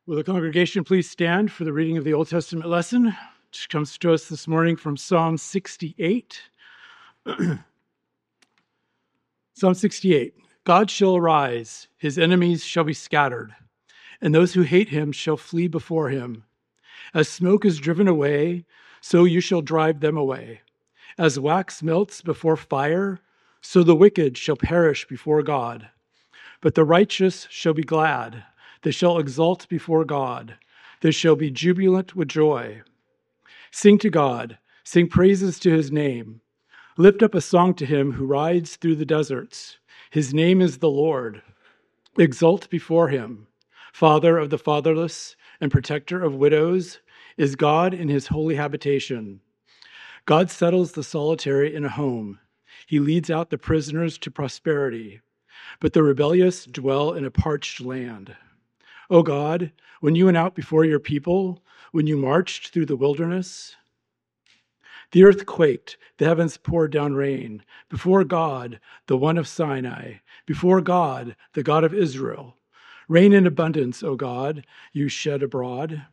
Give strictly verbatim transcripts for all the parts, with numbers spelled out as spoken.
Will the congregation please stand for the reading of the Old Testament lesson, which comes to us this morning from Psalm sixty-eight. Psalm sixty-eight. God shall arise, his enemies shall be scattered, and those who hate him shall flee before him. As smoke is driven away, so you shall drive them away. As wax melts before fire, so the wicked shall perish before God. But the righteous shall be glad. They shall exult before God. They shall be jubilant with joy. Sing to God. Sing praises to his name. Lift up a song to him who rides through the deserts. His name is the Lord. Exult before him. Father of the fatherless and protector of widows is God in his holy habitation. God settles the solitary in a home. He leads out the prisoners to prosperity. But the rebellious dwell in a parched land. O God, when you went out before your people, when you marched through the wilderness, the earth quaked, the heavens poured down rain, before God, the one of Sinai, before God, the God of Israel. Rain in abundance, O God, you shed abroad.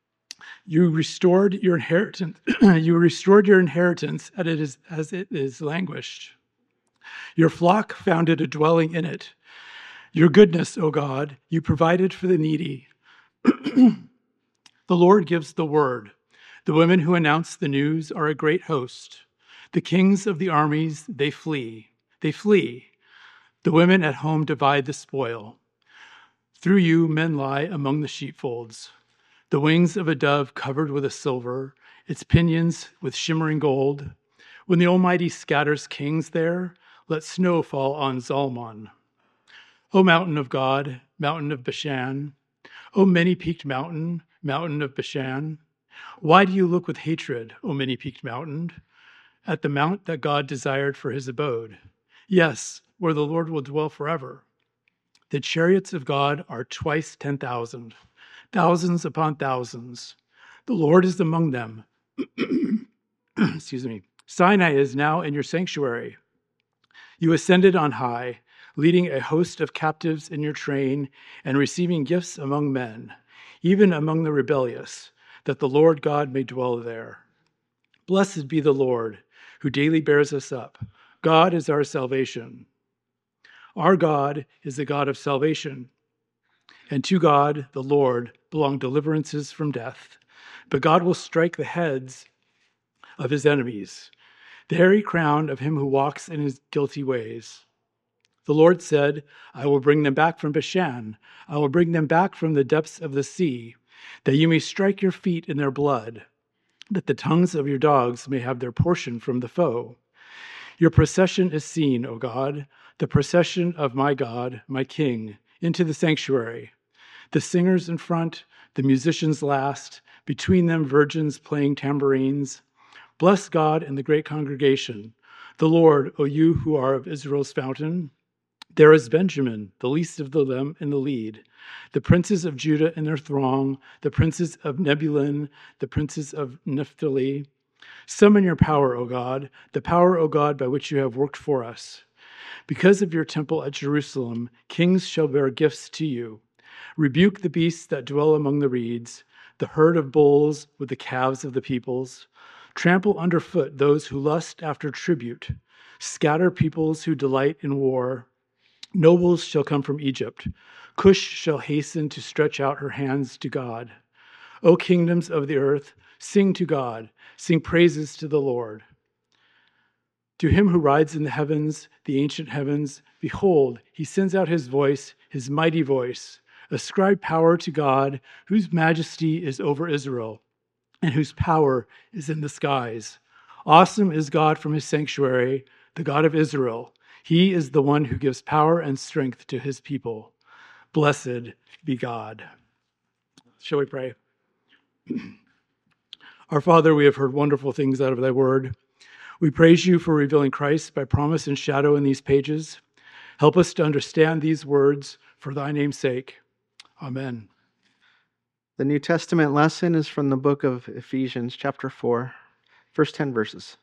You restored your inheritance, you restored your inheritance as it is, as it is languished. Your flock founded a dwelling in it. Your goodness, O God, you provided for the needy. The Lord gives the word. The women who announce the news are a great host. The kings of the armies, they flee. They flee. The women at home divide the spoil. Through you, men lie among the sheepfolds. The wings of a dove covered with a silver, its pinions with shimmering gold. When the Almighty scatters kings there, let snow fall on Zalmon. O mountain of God, mountain of Bashan, O many-peaked mountain, mountain of Bashan, why do you look with hatred, O many-peaked mountain, at the mount that God desired for his abode? Yes, where the Lord will dwell forever. The chariots of God are twice ten thousand, thousands upon thousands. The Lord is among them. Excuse me. Sinai is now in your sanctuary. You ascended on high, leading a host of captives in your train and receiving gifts among men, even among the rebellious, that the Lord God may dwell there. Blessed be the Lord, who daily bears us up. God is our salvation. Our God is the God of salvation, and to God, the Lord, belong deliverances from death. But God will strike the heads of his enemies, the hairy crown of him who walks in his guilty ways. The Lord said, I will bring them back from Bashan. I will bring them back from the depths of the sea, that you may strike your feet in their blood, that the tongues of your dogs may have their portion from the foe. Your procession is seen, O God, the procession of my God, my King, into the sanctuary. The singers in front, the musicians last, between them virgins playing tambourines. Bless God in the great congregation. The Lord, O you who are of Israel's fountain. There is Benjamin, the least of them, in the lead, the princes of Judah in their throng, the princes of Nebulun, the princes of Naphtali. Summon your power, O God, the power, O God, by which you have worked for us. Because of your temple at Jerusalem, kings shall bear gifts to you. Rebuke the beasts that dwell among the reeds, the herd of bulls with the calves of the peoples. Trample underfoot those who lust after tribute. Scatter peoples who delight in war. Nobles shall come from Egypt. Cush shall hasten to stretch out her hands to God. O kingdoms of the earth, sing to God. Sing praises to the Lord. To him who rides in the heavens, the ancient heavens, behold, he sends out his voice, his mighty voice. Ascribe power to God, whose majesty is over Israel, and whose power is in the skies. Awesome is God from his sanctuary, the God of Israel. He is the one who gives power and strength to his people. Blessed be God. Shall we pray? Our Father, we have heard wonderful things out of thy word. We praise you for revealing Christ by promise and shadow in these pages. Help us to understand these words for thy name's sake. Amen. The New Testament lesson is from the book of Ephesians, chapter four, first ten verses.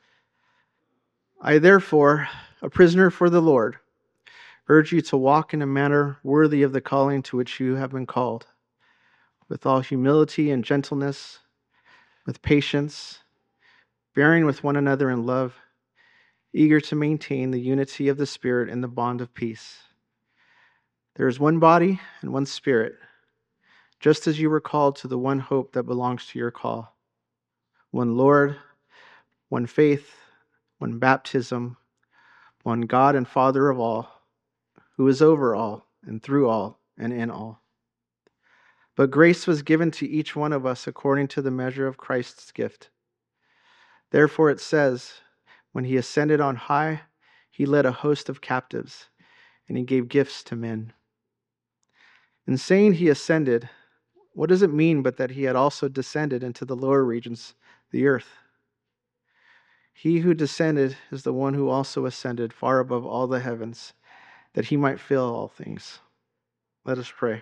I therefore, a prisoner for the Lord, urge you to walk in a manner worthy of the calling to which you have been called, with all humility and gentleness, with patience, bearing with one another in love, eager to maintain the unity of the Spirit in the bond of peace. There is one body and one Spirit, just as you were called to the one hope that belongs to your call. One Lord, one faith, one baptism, one God and Father of all, who is over all and through all and in all. But grace was given to each one of us according to the measure of Christ's gift. Therefore it says, when he ascended on high, he led a host of captives, and he gave gifts to men. In saying he ascended, what does it mean but that he had also descended into the lower regions, the earth? He who descended is the one who also ascended far above all the heavens, that he might fill all things. Let us pray.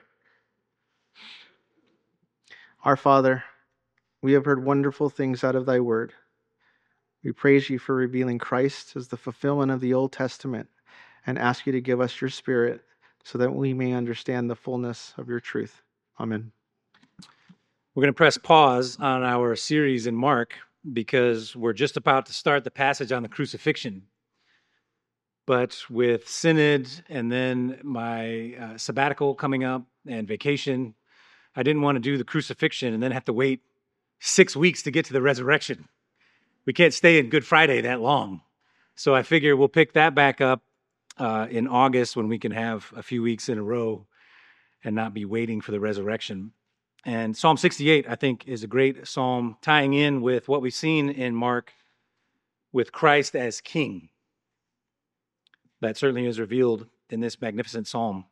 Our Father, we have heard wonderful things out of thy word. We praise you for revealing Christ as the fulfillment of the Old Testament and ask you to give us your Spirit so that we may understand the fullness of your truth. Amen. We're going to press pause on our series in Mark because we're just about to start the passage on the crucifixion. But with Synod and then my uh, sabbatical coming up and vacation, I didn't want to do the crucifixion and then have to wait six weeks to get to the resurrection. We can't stay in Good Friday that long. So I figure we'll pick that back up uh, in August when we can have a few weeks in a row and not be waiting for the resurrection. And Psalm sixty-eight, I think, is a great psalm tying in with what we've seen in Mark with Christ as King. That certainly is revealed in this magnificent psalm.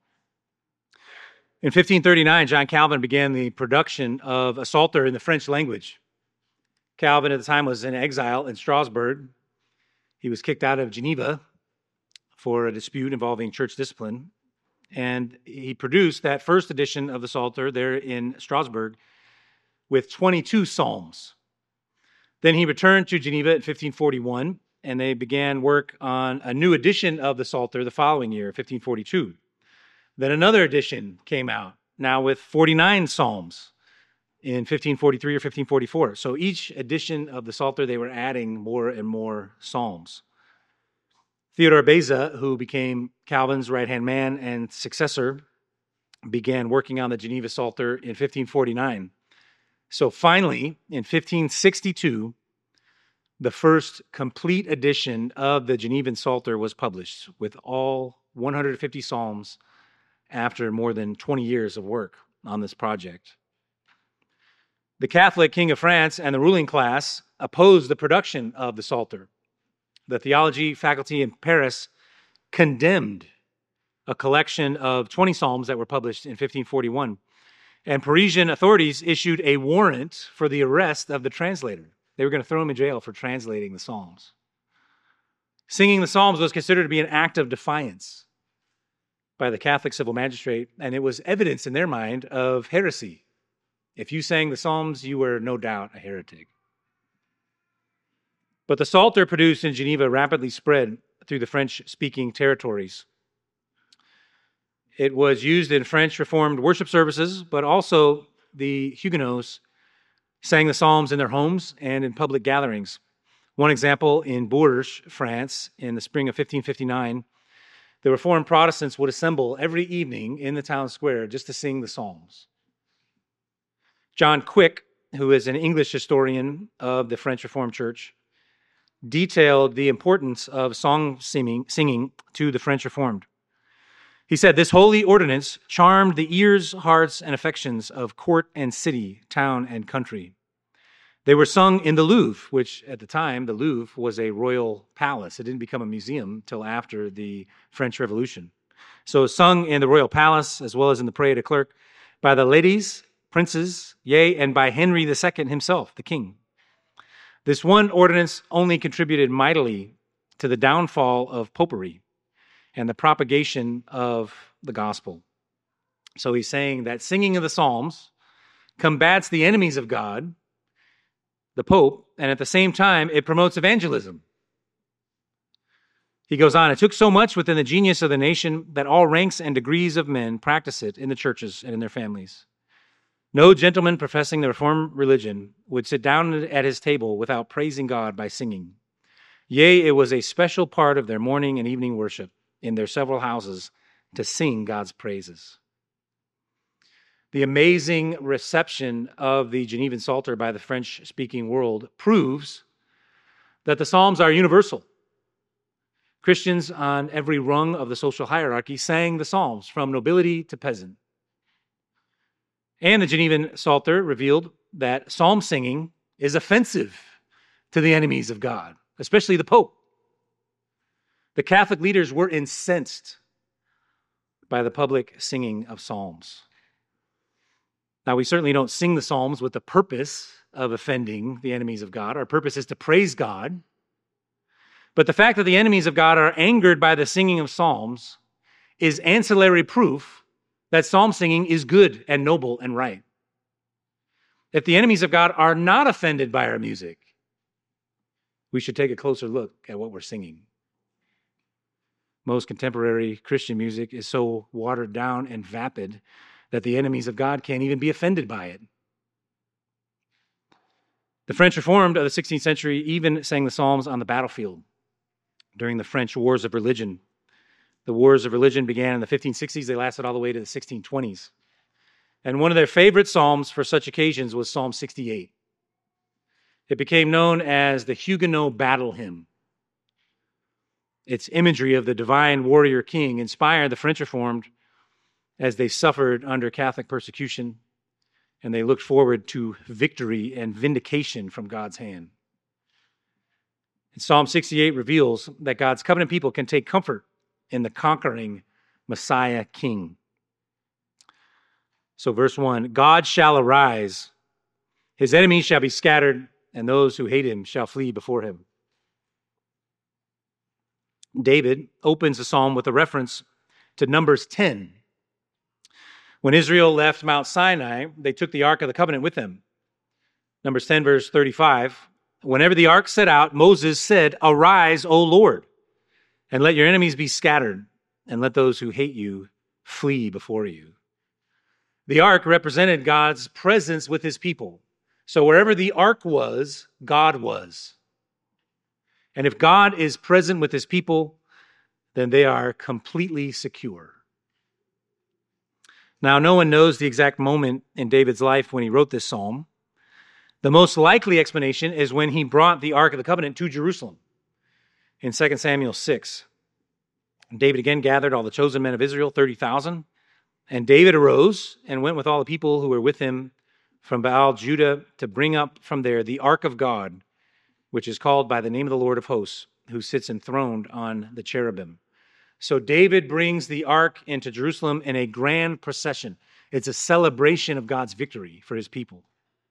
In fifteen thirty-nine, John Calvin began the production of a psalter in the French language. Calvin at the time was in exile in Strasbourg. He was kicked out of Geneva for a dispute involving church discipline. And he produced that first edition of the Psalter there in Strasbourg with twenty-two psalms. Then he returned to Geneva in fifteen forty-one, and they began work on a new edition of the Psalter the following year, fifteen forty-two. Then another edition came out, now with forty-nine psalms in fifteen forty-three or fifteen forty-four. So each edition of the Psalter, they were adding more and more psalms. Theodore Beza, who became Calvin's right-hand man and successor, began working on the Geneva Psalter in fifteen forty-nine. So finally, in fifteen sixty-two, the first complete edition of the Genevan Psalter was published with all one hundred fifty psalms after more than twenty years of work on this project. The Catholic King of France and the ruling class opposed the production of the Psalter. The theology faculty in Paris condemned a collection of twenty psalms that were published in fifteen forty-one. And Parisian authorities issued a warrant for the arrest of the translator. They were going to throw him in jail for translating the psalms. Singing the psalms was considered to be an act of defiance by the Catholic civil magistrate, and it was evidence in their mind of heresy. If you sang the psalms, you were no doubt a heretic. But the Psalter produced in Geneva rapidly spread through the French-speaking territories. It was used in French Reformed worship services, but also the Huguenots sang the psalms in their homes and in public gatherings. One example, in Bourges, France, in the spring of fifteen fifty-nine, the Reformed Protestants would assemble every evening in the town square just to sing the psalms. John Quick, who is an English historian of the French Reformed Church, detailed the importance of song singing, singing to the French Reformed. He said, "This holy ordinance charmed the ears, hearts, and affections of court and city, town and country. They were sung in the Louvre," which at the time, the Louvre was a royal palace. It didn't become a museum till after the French Revolution. So sung in the royal palace, as well as in the Pré de Clercq, by the ladies, princes, yea, and by Henry the Second himself, the king. This one ordinance only contributed mightily to the downfall of popery and the propagation of the gospel. So he's saying that singing of the Psalms combats the enemies of God, the Pope, and at the same time, it promotes evangelism. He goes on, "It took so much within the genius of the nation that all ranks and degrees of men practice it in the churches and in their families. No gentleman professing the Reformed religion would sit down at his table without praising God by singing. Yea, it was a special part of their morning and evening worship in their several houses to sing God's praises. The amazing reception of the Genevan Psalter by the French-speaking world proves that the Psalms are universal. Christians on every rung of the social hierarchy sang the Psalms, from nobility to peasant. And the Genevan Psalter revealed that psalm singing is offensive to the enemies of God, especially the Pope. The Catholic leaders were incensed by the public singing of psalms. Now, we certainly don't sing the psalms with the purpose of offending the enemies of God. Our purpose is to praise God. But the fact that the enemies of God are angered by the singing of psalms is ancillary proof that psalm singing is good and noble and right. If the enemies of God are not offended by our music, we should take a closer look at what we're singing. Most contemporary Christian music is so watered down and vapid that the enemies of God can't even be offended by it. The French Reformed of the sixteenth century even sang the Psalms on the battlefield during the French Wars of Religion. The Wars of Religion began in the fifteen sixties. They lasted all the way to the sixteen twenties. And one of their favorite psalms for such occasions was Psalm sixty-eight. It became known as the Huguenot Battle Hymn. Its imagery of the divine warrior king inspired the French Reformed as they suffered under Catholic persecution, and they looked forward to victory and vindication from God's hand. And Psalm sixty-eight reveals that God's covenant people can take comfort in the conquering Messiah King. So verse one, God shall arise, his enemies shall be scattered, and those who hate him shall flee before him. David opens the psalm with a reference to Numbers ten. When Israel left Mount Sinai, they took the Ark of the Covenant with them. Numbers ten, verse thirty-five. Whenever the ark set out, Moses said, "Arise, O Lord, and let your enemies be scattered, and let those who hate you flee before you." The ark represented God's presence with his people. So wherever the ark was, God was. And if God is present with his people, then they are completely secure. Now, no one knows the exact moment in David's life when he wrote this psalm. The most likely explanation is when he brought the Ark of the Covenant to Jerusalem in Second Samuel six. David again gathered all the chosen men of Israel, thirty thousand. And David arose and went with all the people who were with him from Baal, Judah, to bring up from there the Ark of God, which is called by the name of the Lord of hosts, who sits enthroned on the cherubim. So David brings the ark into Jerusalem in a grand procession. It's a celebration of God's victory for his people.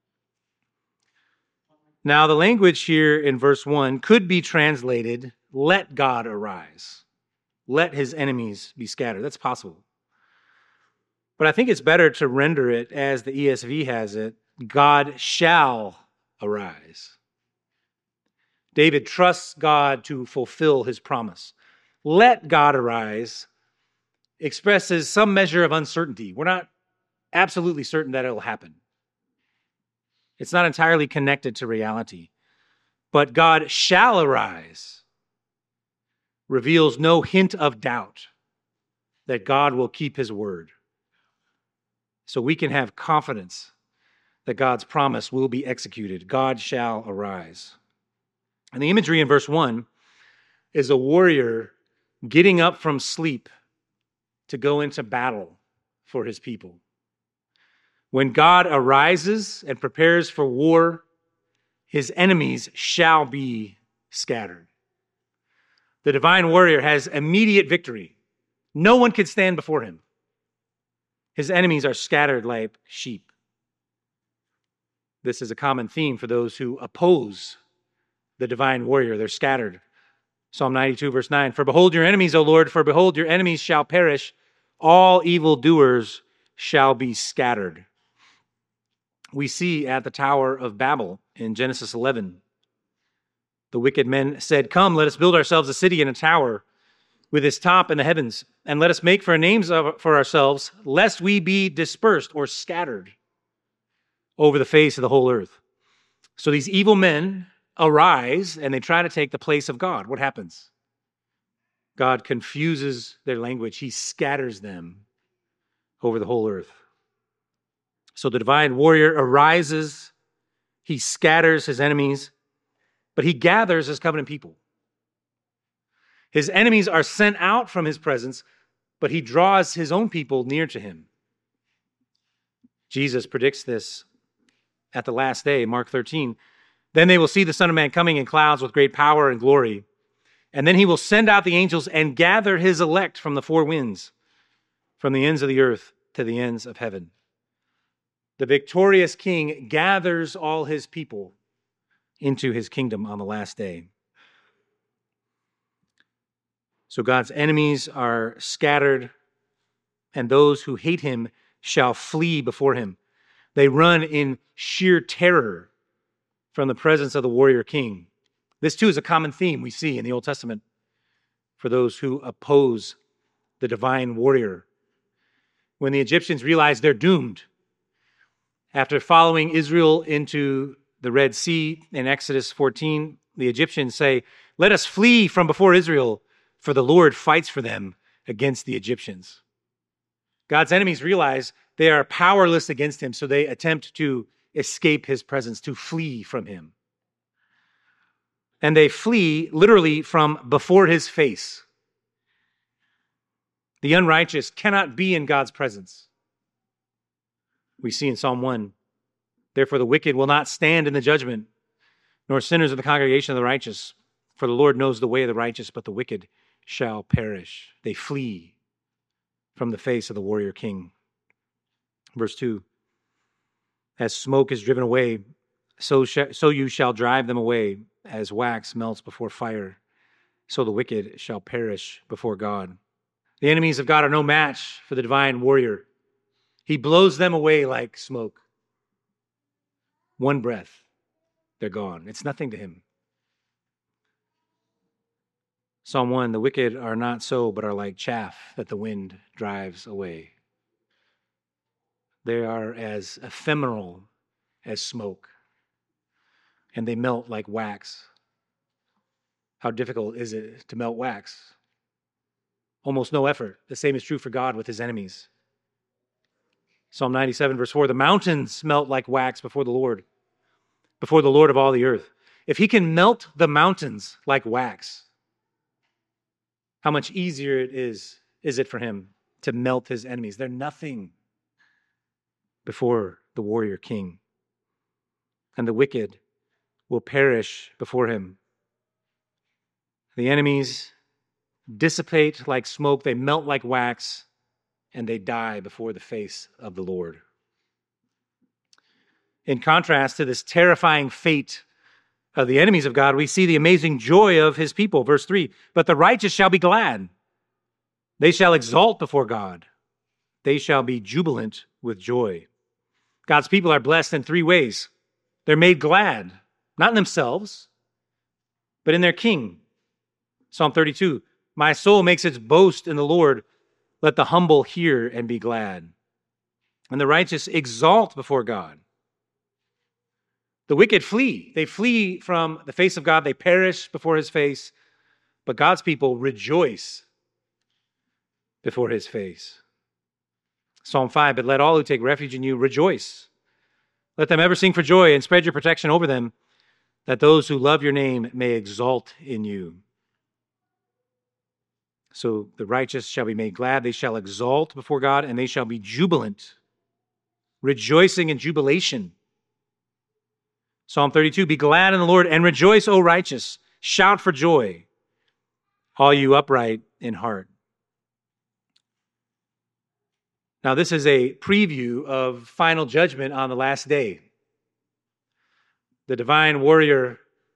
Now, the language here in verse one could be translated, "Let God arise. Let his enemies be scattered." That's possible. But I think it's better to render it as the E S V has it, "God shall arise." David trusts God to fulfill his promise. "Let God arise" expresses some measure of uncertainty. We're not absolutely certain that it'll happen. It's not entirely connected to reality. But "God shall arise" reveals no hint of doubt that God will keep his word. So we can have confidence that God's promise will be executed. God shall arise. And the imagery in verse one is a warrior getting up from sleep to go into battle for his people. When God arises and prepares for war, his enemies shall be scattered. The divine warrior has immediate victory. No one can stand before him. His enemies are scattered like sheep. This is a common theme for those who oppose the divine warrior. They're scattered. Psalm ninety-two, verse nine, "For behold your enemies, O Lord, for behold your enemies shall perish. All evildoers shall be scattered." We see at the Tower of Babel in Genesis eleven, the wicked men said, "Come, let us build ourselves a city and a tower with its top in the heavens, and let us make for names of, for ourselves, lest we be dispersed or scattered over the face of the whole earth. So these evil men arise and they try to take the place of God. What happens? God confuses their language. He scatters them over the whole earth. So the divine warrior arises. He scatters his enemies, but he gathers his covenant people. His enemies are sent out from his presence, but he draws his own people near to him. Jesus predicts this at the last day, Mark thirteen. Then they will see the Son of Man coming in clouds with great power and glory. And then he will send out the angels and gather his elect from the four winds, from the ends of the earth to the ends of heaven. The victorious king gathers all his people into his kingdom on the last day. So God's enemies are scattered, and those who hate him shall flee before him. They run in sheer terror from the presence of the warrior king. This too is a common theme we see in the Old Testament for those who oppose the divine warrior. When the Egyptians realize they're doomed, after following Israel into the Red Sea in Exodus fourteen, the Egyptians say, "Let us flee from before Israel, for the Lord fights for them against the Egyptians." God's enemies realize they are powerless against him, so they attempt to escape his presence, to flee from him. And they flee literally from before his face. The unrighteous cannot be in God's presence. We see in Psalm one, "Therefore the wicked will not stand in the judgment, nor sinners in the congregation of the righteous. For the Lord knows the way of the righteous, but the wicked shall perish." They flee from the face of the warrior king. Verse two, "As smoke is driven away, so, sh- so you shall drive them away. As wax melts before fire, so the wicked shall perish before God." The enemies of God are no match for the divine warrior. He blows them away like smoke. One breath, they're gone. It's nothing to him. Psalm one, "The wicked are not so, but are like chaff that the wind drives away." They are as ephemeral as smoke, and they melt like wax. How difficult is it to melt wax? Almost no effort. The same is true for God with his enemies. Psalm ninety-seven, verse four, "The mountains melt like wax before the Lord, before the Lord of all the earth." If he can melt the mountains like wax, how much easier it is, is it for him to melt his enemies? They're nothing before the warrior king. And the wicked will perish before him. The enemies dissipate like smoke, they melt like wax, and they die before the face of the Lord. In contrast to this terrifying fate of the enemies of God, we see the amazing joy of his people. Verse three, "But the righteous shall be glad. They shall exalt before God. They shall be jubilant with joy." God's people are blessed in three ways. They're made glad, not in themselves, but in their King. Psalm thirty-two, "My soul makes its boast in the Lord. Let the humble hear and be glad." And the righteous exalt before God. The wicked flee. They flee from the face of God. They perish before his face. But God's people rejoice before his face. Psalm five, "But let all who take refuge in you rejoice. Let them ever sing for joy and spread your protection over them, that those who love your name may exalt in you." So the righteous shall be made glad. They shall exalt before God, and they shall be jubilant, rejoicing in jubilation. Psalm thirty-two, "Be glad in the Lord and rejoice, O righteous. Shout for joy, all you upright in heart." Now, this is a preview of final judgment on the last day. The divine warrior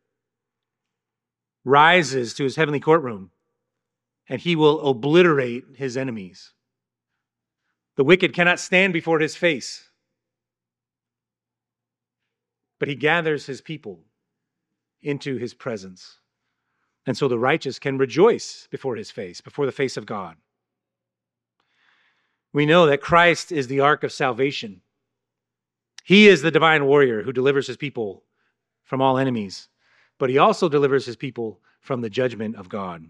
rises to his heavenly courtroom, and he will obliterate his enemies. The wicked cannot stand before his face, but he gathers his people into his presence. And so the righteous can rejoice before his face, before the face of God. We know that Christ is the ark of salvation. He is the divine warrior who delivers his people from all enemies, but he also delivers his people from the judgment of God.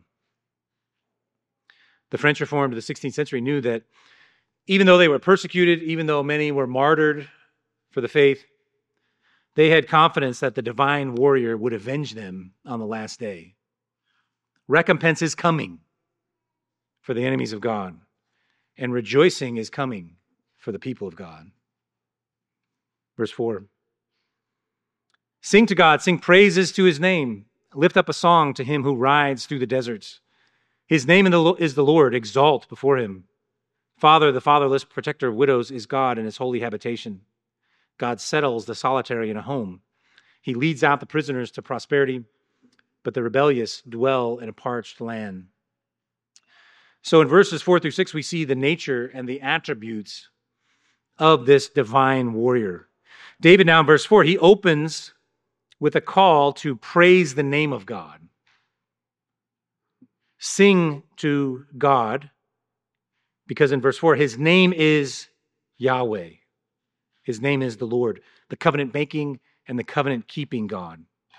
The French Reformed of the sixteenth century knew that even though they were persecuted, even though many were martyred for the faith, they had confidence that the divine warrior would avenge them on the last day. Recompense is coming for the enemies of God, and rejoicing is coming for the people of God. Verse four. Sing to God, sing praises to his name. Lift up a song to him who rides through the deserts. His name is the Lord, exalt before him. Father, the fatherless, protector of widows, is God in his holy habitation. God settles the solitary in a home. He leads out the prisoners to prosperity, but the rebellious dwell in a parched land. So in verses four through six, we see the nature and the attributes of this divine warrior. David now in verse four, he opens with a call to praise the name of God. Sing to God, because in verse four, his name is Yahweh. His name is the Lord, the covenant-making and the covenant-keeping God.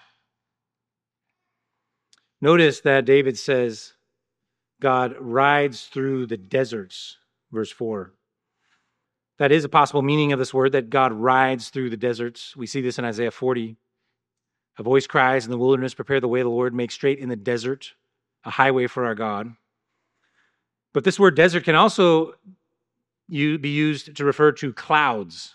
Notice that David says, God rides through the deserts, verse four. That is a possible meaning of this word, that God rides through the deserts. We see this in Isaiah forty. A voice cries in the wilderness, prepare the way of the Lord, make straight in the desert a highway for our God. But this word desert can also be used to refer to clouds.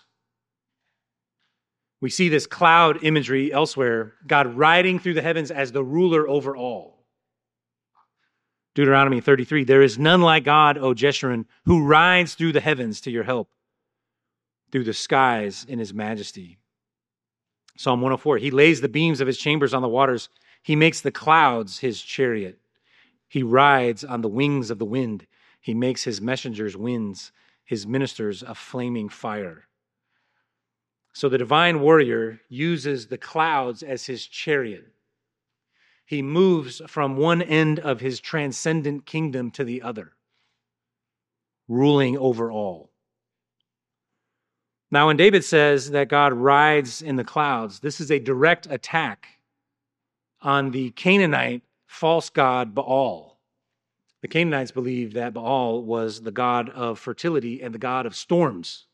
We see this cloud imagery elsewhere, God riding through the heavens as the ruler over all. Deuteronomy thirty-three, there is none like God, O Jeshurun, who rides through the heavens to your help, through the skies in his majesty. Psalm one oh four, he lays the beams of his chambers on the waters. He makes the clouds his chariot. He rides on the wings of the wind. He makes his messengers winds, his ministers a flaming fire. So the divine warrior uses the clouds as his chariot. He moves from one end of his transcendent kingdom to the other, ruling over all. Now, when David says that God rides in the clouds, this is a direct attack on the Canaanite false god Baal. The Canaanites believed that Baal was the god of fertility and the god of storms.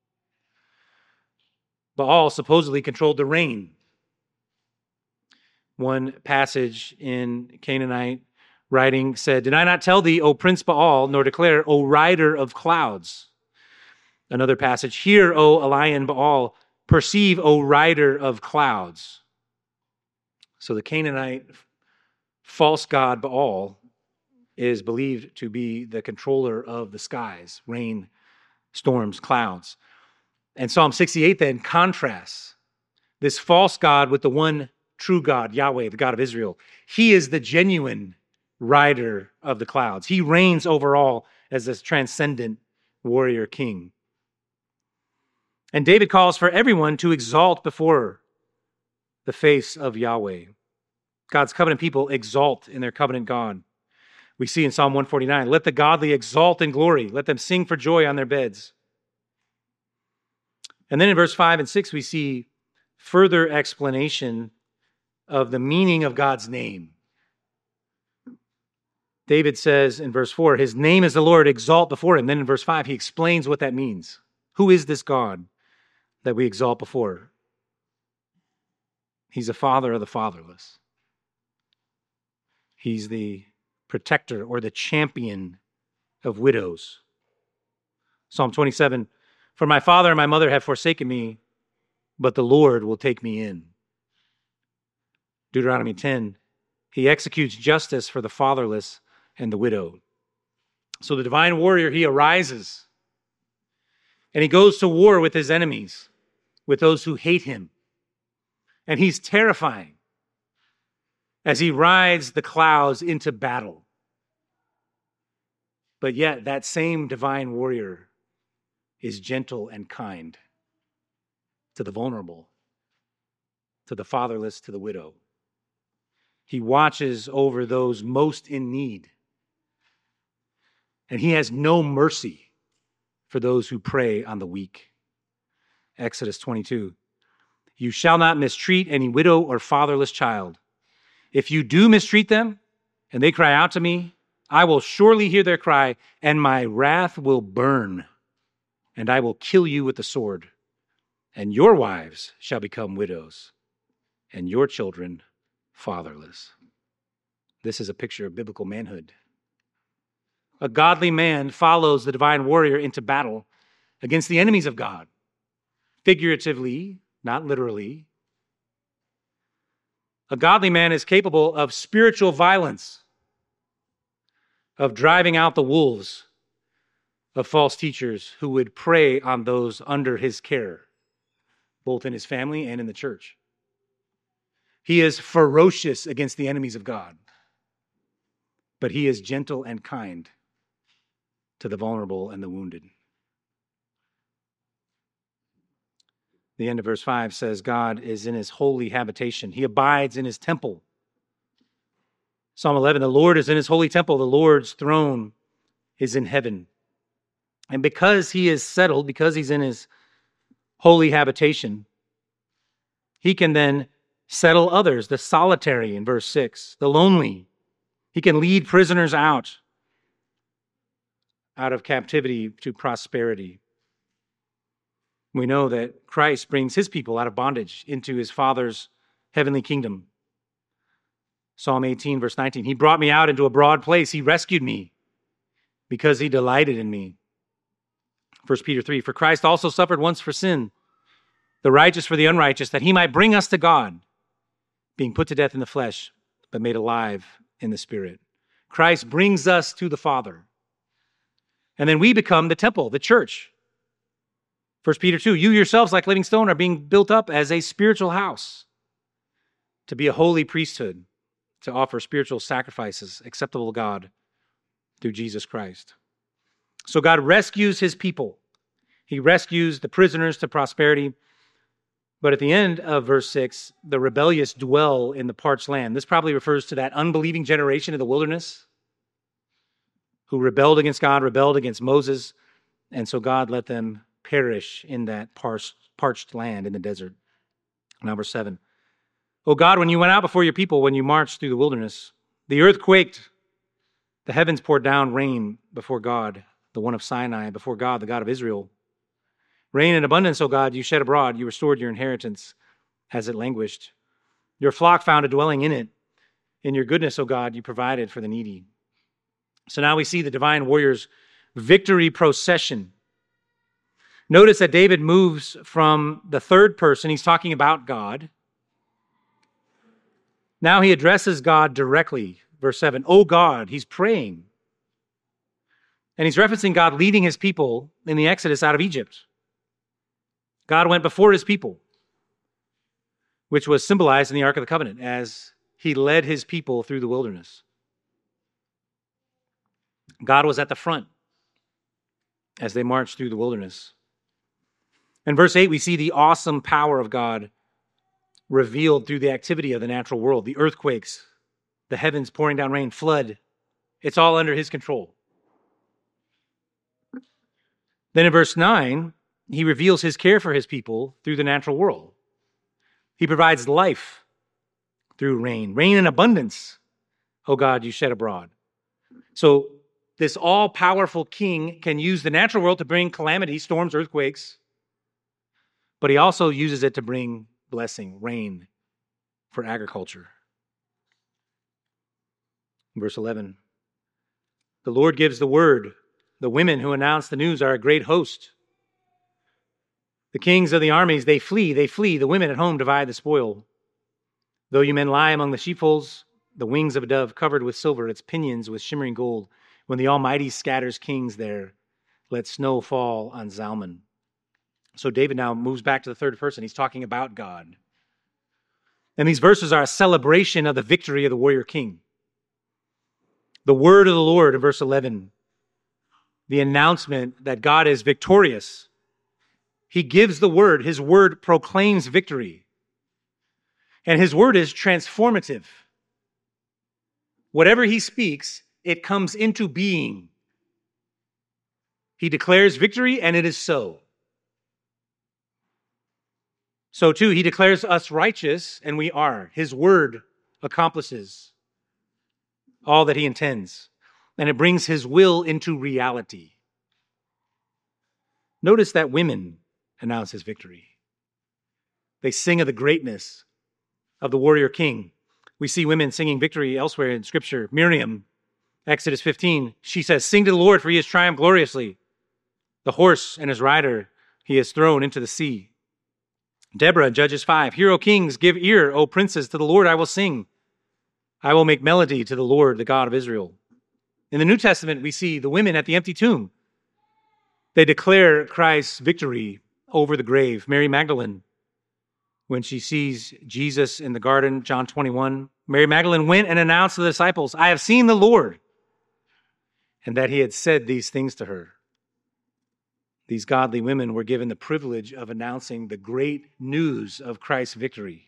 Baal supposedly controlled the rain. One passage in Canaanite writing said, did I not tell thee, O Prince Baal, nor declare, O rider of clouds? Another passage, hear, O Elion Baal, perceive, O rider of clouds. So the Canaanite false god Baal is believed to be the controller of the skies, rain, storms, clouds. And Psalm sixty-eight then contrasts this false god with the one true God, Yahweh, the God of Israel. He is the genuine rider of the clouds. He reigns over all as this transcendent warrior king. And David calls for everyone to exalt before the face of Yahweh. God's covenant people exalt in their covenant God. We see in Psalm one forty-nine, let the godly exalt in glory. Let them sing for joy on their beds. And then in verse five and six, we see further explanation of the meaning of God's name. David says in verse four, his name is the Lord, exalt before him. Then in verse five, he explains what that means. Who is this God that we exalt before? He's the father of the fatherless. He's the protector or the champion of widows. Psalm twenty-seven, for my father and my mother have forsaken me, but the Lord will take me in. Deuteronomy ten, he executes justice for the fatherless and the widow. So the divine warrior, he arises and he goes to war with his enemies, with those who hate him. And he's terrifying as he rides the clouds into battle. But yet that same divine warrior is gentle and kind to the vulnerable, to the fatherless, to the widow. He watches over those most in need. And he has no mercy for those who prey on the weak. Exodus twenty-two. You shall not mistreat any widow or fatherless child. If you do mistreat them, and they cry out to me, I will surely hear their cry, and my wrath will burn, and I will kill you with the sword. And your wives shall become widows, and your children fatherless. This is a picture of biblical manhood. A godly man follows the divine warrior into battle against the enemies of God, figuratively, not literally. A godly man is capable of spiritual violence, of driving out the wolves of false teachers who would prey on those under his care, both in his family and in the church. He is ferocious against the enemies of God, but he is gentle and kind to the vulnerable and the wounded. The end of verse five says, God is in his holy habitation. He abides in his temple. Psalm eleven, the Lord is in his holy temple. The Lord's throne is in heaven. And because he is settled, because he's in his holy habitation, he can then settle others, the solitary in verse six, the lonely. He can lead prisoners out, out of captivity to prosperity. We know that Christ brings his people out of bondage into his Father's heavenly kingdom. Psalm eighteen, verse nineteen, he brought me out into a broad place. He rescued me because he delighted in me. First Peter three, for Christ also suffered once for sin, the righteous for the unrighteous, that he might bring us to God, being put to death in the flesh, but made alive in the Spirit. Christ brings us to the Father. And then we become the temple, the church. First Peter two, you yourselves, like living stone, are being built up as a spiritual house to be a holy priesthood, to offer spiritual sacrifices acceptable to God through Jesus Christ. So God rescues his people. He rescues the prisoners to prosperity. But at the end of verse six, the rebellious dwell in the parched land. This probably refers to that unbelieving generation in the wilderness who rebelled against God, rebelled against Moses, and so God let them perish in that parched, parched land in the desert. Number seven. Oh God, when you went out before your people, when you marched through the wilderness, the earth quaked, the heavens poured down rain before God, the one of Sinai, before God, the God of Israel. Rain in abundance, O God, you shed abroad, you restored your inheritance as it languished. Your flock found a dwelling in it. In your goodness, O God, you provided for the needy. So now we see the divine warrior's victory procession. Notice that David moves from the third person, he's talking about God. Now he addresses God directly. Verse seven, oh God, he's praying. And he's referencing God leading his people in the Exodus out of Egypt. God went before his people, which was symbolized in the Ark of the Covenant as he led his people through the wilderness. God was at the front as they marched through the wilderness. In verse eight, we see the awesome power of God revealed through the activity of the natural world, the earthquakes, the heavens pouring down rain, flood. It's all under his control. Then in verse nine, he reveals his care for his people through the natural world. He provides life through rain, rain in abundance. Oh God, you shed abroad. So this all-powerful king can use the natural world to bring calamity, storms, earthquakes, but he also uses it to bring blessing, rain for agriculture. Verse eleven, the Lord gives the word. The women who announce the news are a great host. The kings of the armies, they flee, they flee. The women at home divide the spoil. Though you men lie among the sheepfolds, the wings of a dove covered with silver, its pinions with shimmering gold. When the Almighty scatters kings there, let snow fall on Zalman. So David now moves back to the third person. He's talking about God. And these verses are a celebration of the victory of the warrior king. The word of the Lord in verse eleven, the announcement that God is victorious. He gives the word. His word proclaims victory. And his word is transformative. Whatever he speaks, it comes into being. He declares victory, and it is so. So too, he declares us righteous, and we are. His word accomplishes all that he intends, and it brings his will into reality. Notice that women announce his victory. They sing of the greatness of the warrior king. We see women singing victory elsewhere in Scripture. Miriam, Exodus fifteen, she says, "Sing to the Lord, for he has triumphed gloriously. The horse and his rider he has thrown into the sea." Deborah, Judges five, "Hear, O kings, give ear, O princes, to the Lord I will sing. I will make melody to the Lord, the God of Israel." In the New Testament, we see the women at the empty tomb. They declare Christ's victory over the grave. Mary Magdalene, when she sees Jesus in the garden, John twenty-one, Mary Magdalene went and announced to the disciples, "I have seen the Lord," and that he had said these things to her. These godly women were given the privilege of announcing the great news of Christ's victory.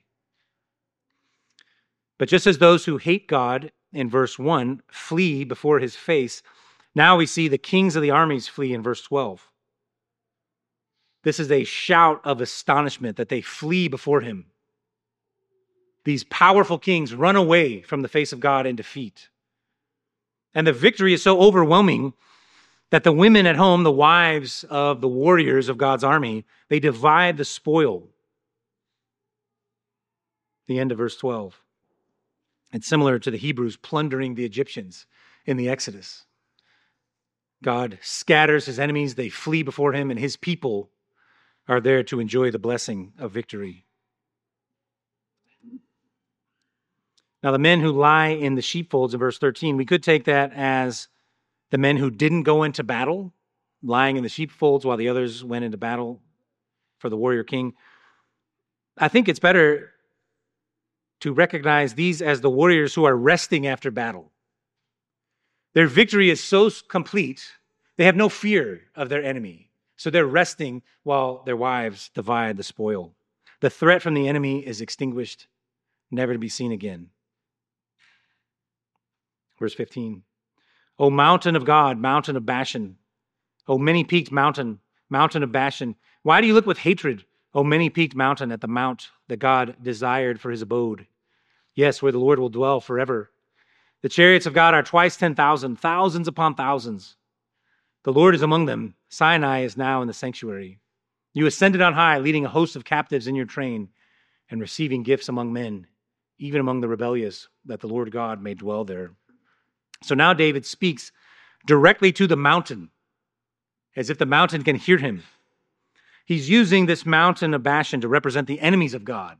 But just as those who hate God in verse one flee before his face, now we see the kings of the armies flee in verse twelve. This is a shout of astonishment that they flee before him. These powerful kings run away from the face of God in defeat. And the victory is so overwhelming that the women at home, the wives of the warriors of God's army, they divide the spoil. The end of verse twelve. It's similar to the Hebrews plundering the Egyptians in the Exodus. God scatters his enemies, they flee before him, and his people are there to enjoy the blessing of victory. Now, the men who lie in the sheepfolds in verse thirteen, we could take that as the men who didn't go into battle, lying in the sheepfolds while the others went into battle for the warrior king. I think it's better to recognize these as the warriors who are resting after battle. Their victory is so complete, they have no fear of their enemy. So they're resting while their wives divide the spoil. The threat from the enemy is extinguished, never to be seen again. Verse fifteen. O mountain of God, mountain of Bashan, O many-peaked mountain, mountain of Bashan, why do you look with hatred, O many-peaked mountain, at the mount that God desired for his abode? Yes, where the Lord will dwell forever. The chariots of God are twice ten thousand, thousands upon thousands. The Lord is among them. Sinai is now in the sanctuary. You ascended on high, leading a host of captives in your train and receiving gifts among men, even among the rebellious, that the Lord God may dwell there. So now David speaks directly to the mountain, as if the mountain can hear him. He's using this mountain of Bashan to represent the enemies of God.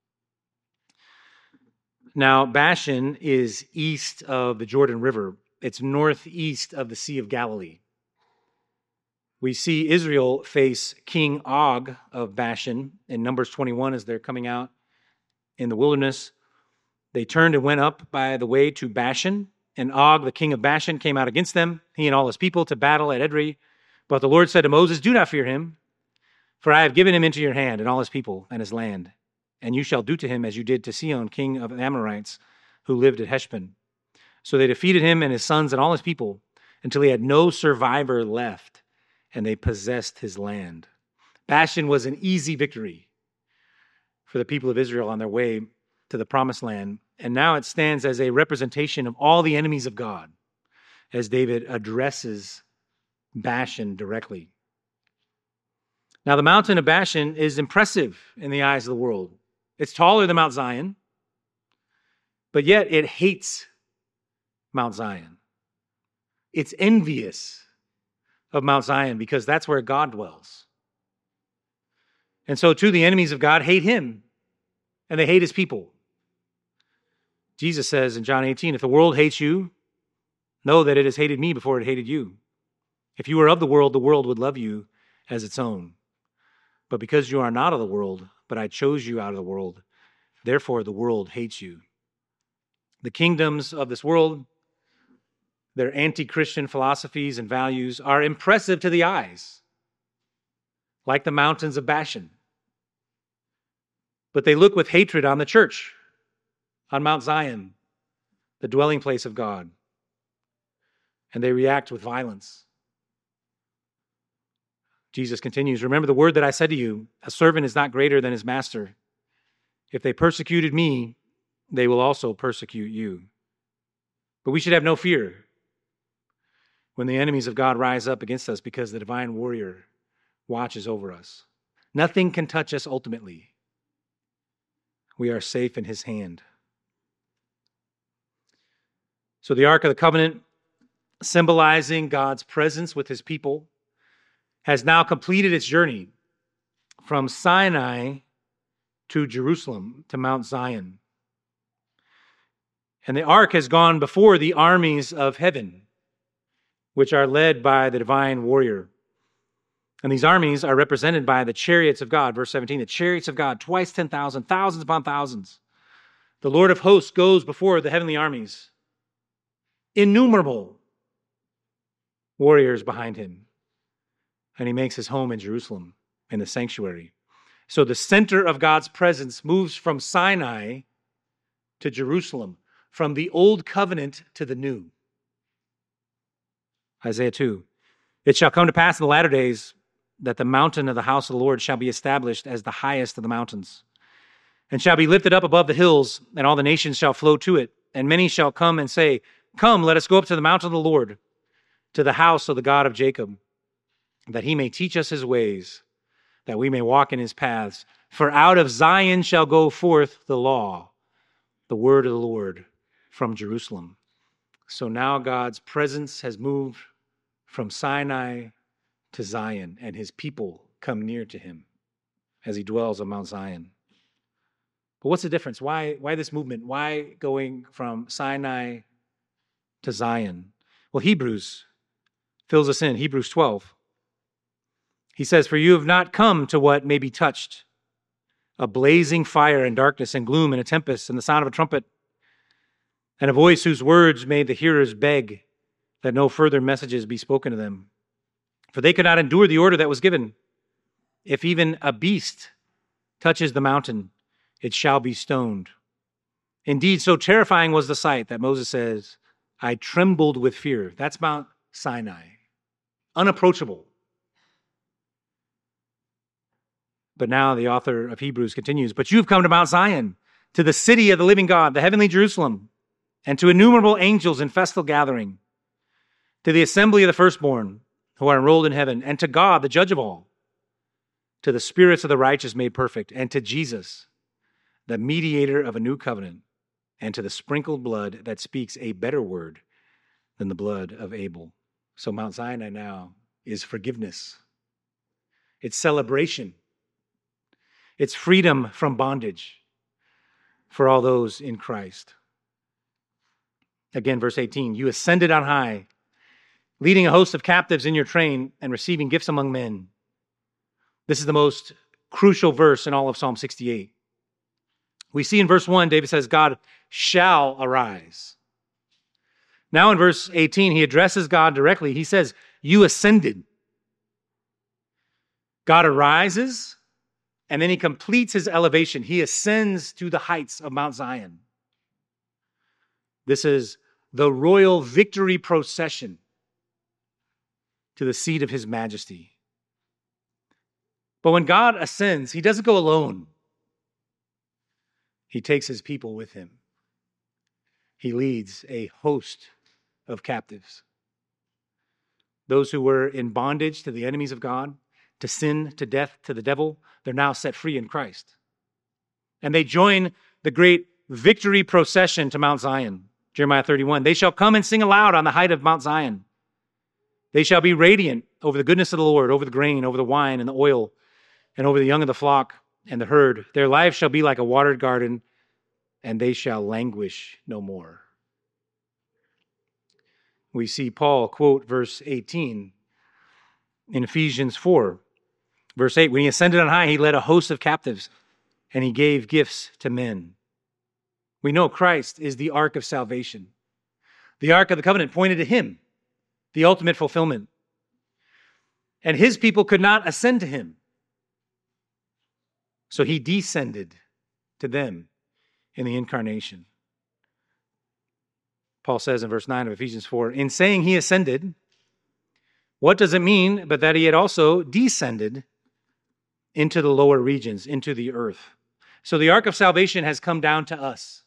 Now, Bashan is east of the Jordan River. It's northeast of the Sea of Galilee. We see Israel face King Og of Bashan in Numbers twenty-one as they're coming out in the wilderness. They turned and went up by the way to Bashan, and Og, the king of Bashan, came out against them, he and all his people, to battle at Edrei. But the Lord said to Moses, "Do not fear him, for I have given him into your hand and all his people and his land. And you shall do to him as you did to Sihon, king of the Amorites, who lived at Heshbon." So they defeated him and his sons and all his people until he had no survivor left, and they possessed his land. Bashan was an easy victory for the people of Israel on their way to the promised land. And now it stands as a representation of all the enemies of God as David addresses Bashan directly. Now, the mountain of Bashan is impressive in the eyes of the world. It's taller than Mount Zion, but yet it hates Mount Zion. It's envious of Mount Zion because that's where God dwells. And so, too, the enemies of God hate him, and they hate his people. Jesus says in John eighteen, "If the world hates you, know that it has hated me before it hated you. If you were of the world, the world would love you as its own. But because you are not of the world, but I chose you out of the world, therefore the world hates you." The kingdoms of this world, their anti-Christian philosophies and values are impressive to the eyes, like the mountains of Bashan. But they look with hatred on the church, on Mount Zion, the dwelling place of God, and they react with violence. Jesus continues, remember the word that I said to you, a servant is not greater than his master. If they persecuted me, they will also persecute you. But we should have no fear when the enemies of God rise up against us, because the divine warrior watches over us. Nothing can touch us ultimately. We are safe in his hand. So the Ark of the Covenant, symbolizing God's presence with his people, has now completed its journey from Sinai to Jerusalem, to Mount Zion. And the ark has gone before the armies of heaven, which are led by the divine warrior. And these armies are represented by the chariots of God. Verse seventeen, the chariots of God, twice ten thousand, thousands upon thousands. The Lord of hosts goes before the heavenly armies. Innumerable warriors behind him. And he makes his home in Jerusalem, in the sanctuary. So the center of God's presence moves from Sinai to Jerusalem, from the old covenant to the new. Isaiah two, it shall come to pass in the latter days that the mountain of the house of the Lord shall be established as the highest of the mountains, and shall be lifted up above the hills, and all the nations shall flow to it. And many shall come and say, come, let us go up to the mountain of the Lord, to the house of the God of Jacob, that he may teach us his ways, that we may walk in his paths. For out of Zion shall go forth the law, the word of the Lord from Jerusalem. So now God's presence has moved from Sinai to Zion, and his people come near to him as he dwells on Mount Zion. But what's the difference? Why, why this movement? Why going from Sinai to Zion? Well, Hebrews fills us in. Hebrews twelve. He says, for you have not come to what may be touched, a blazing fire and darkness and gloom and a tempest and the sound of a trumpet, and a voice whose words made the hearers beg that no further messages be spoken to them. For they could not endure the order that was given. If even a beast touches the mountain, it shall be stoned. Indeed, so terrifying was the sight that Moses says, I trembled with fear. That's Mount Sinai. Unapproachable. But now the author of Hebrews continues, but you've come to Mount Zion, to the city of the living God, the heavenly Jerusalem, and to innumerable angels in festal gathering, to the assembly of the firstborn who are enrolled in heaven, and to God, the judge of all, to the spirits of the righteous made perfect, and to Jesus, the mediator of a new covenant, and to the sprinkled blood that speaks a better word than the blood of Abel. So Mount Sinai now is forgiveness. It's celebration. It's freedom from bondage for all those in Christ. Again, verse eighteen, you ascended on high, leading a host of captives in your train and receiving gifts among men. This is the most crucial verse in all of Psalm sixty-eight. We see in verse one, David says, God shall arise. Now in verse eighteen, he addresses God directly. He says, you ascended. God arises, and then he completes his elevation. He ascends to the heights of Mount Zion. This is the royal victory procession to the seat of his majesty. But when God ascends, he doesn't go alone. He takes his people with him. He leads a host of captives. Those who were in bondage to the enemies of God, to sin, to death, to the devil, they're now set free in Christ. And they join the great victory procession to Mount Zion. Jeremiah thirty-one, they shall come and sing aloud on the height of Mount Zion. They shall be radiant over the goodness of the Lord, over the grain, over the wine and the oil, and over the young of the flock and the herd. Their lives shall be like a watered garden, and they shall languish no more. We see Paul quote verse eighteen in Ephesians four. Verse eight, when he ascended on high, he led a host of captives, and he gave gifts to men. We know Christ is the ark of salvation. The ark of the covenant pointed to him, the ultimate fulfillment. And his people could not ascend to him. So he descended to them in the incarnation. Paul says in verse nine of Ephesians four, in saying he ascended, What does it mean but that he had also descended into the lower regions, into the earth? So the ark of salvation has come down to us.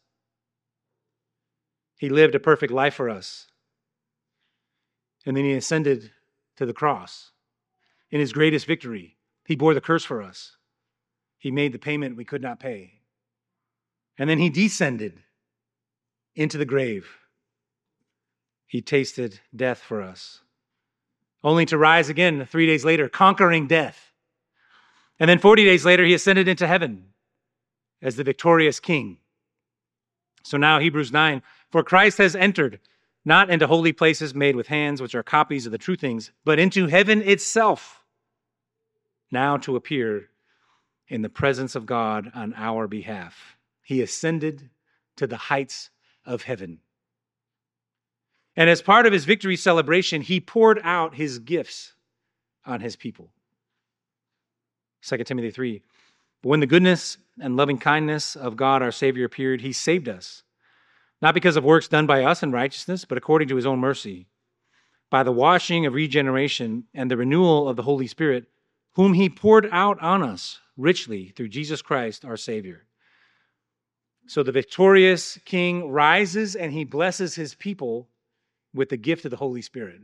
He lived a perfect life for us. And then he ascended to the cross. In his greatest victory, he bore the curse for us. He made the payment we could not pay. And then he descended into the grave. He tasted death for us, only to rise again three days later, conquering death. And then forty days later, he ascended into heaven as the victorious king. So now Hebrews nine, for Christ has entered not into holy places made with hands, which are copies of the true things, but into heaven itself, now to appear in the presence of God on our behalf. He ascended to the heights of heaven. And as part of his victory celebration, he poured out his gifts on his people. Second Timothy three, but when the goodness and loving kindness of God our Savior appeared, he saved us, not because of works done by us in righteousness, but according to his own mercy, by the washing of regeneration and the renewal of the Holy Spirit, whom he poured out on us richly through Jesus Christ our Savior. So the victorious King rises and he blesses his people with the gift of the Holy Spirit.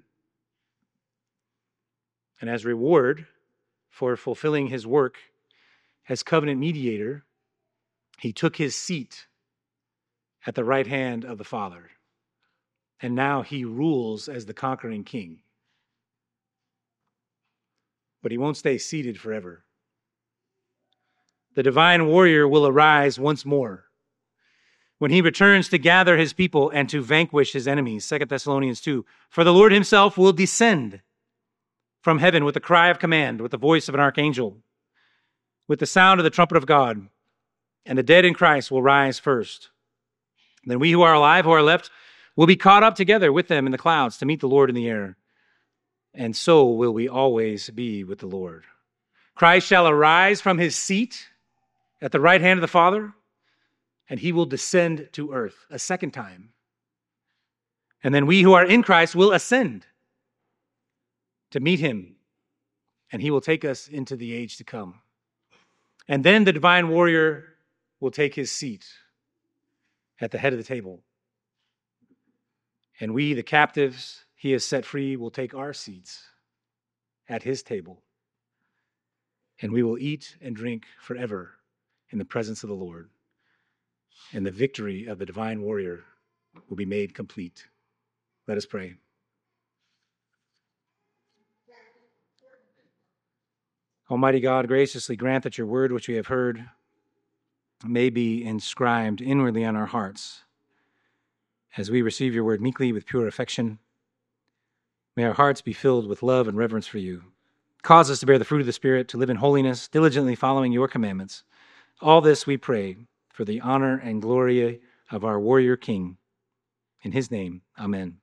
And as reward for fulfilling his work as covenant mediator, he took his seat at the right hand of the Father. And now he rules as the conquering king. But he won't stay seated forever. The divine warrior will arise once more when he returns to gather his people and to vanquish his enemies. Second Thessalonians two. For the Lord himself will descend from heaven with a cry of command, with the voice of an archangel, with the sound of the trumpet of God, and the dead in Christ will rise first. Then we who are alive, who are left, will be caught up together with them in the clouds to meet the Lord in the air. And so will we always be with the Lord. Christ shall arise from his seat at the right hand of the Father, and he will descend to earth a second time. And then we who are in Christ will ascend to meet him, and he will take us into the age to come. And then the divine warrior will take his seat at the head of the table. And we, the captives he has set free, will take our seats at his table. And we will eat and drink forever in the presence of the Lord. And the victory of the divine warrior will be made complete. Let us pray. Almighty God, graciously grant that your word, which we have heard, may be inscribed inwardly on our hearts. As we receive your word meekly with pure affection, may our hearts be filled with love and reverence for you. Cause us to bear the fruit of the Spirit, to live in holiness, diligently following your commandments. All this we pray for the honor and glory of our warrior King. In his name, amen.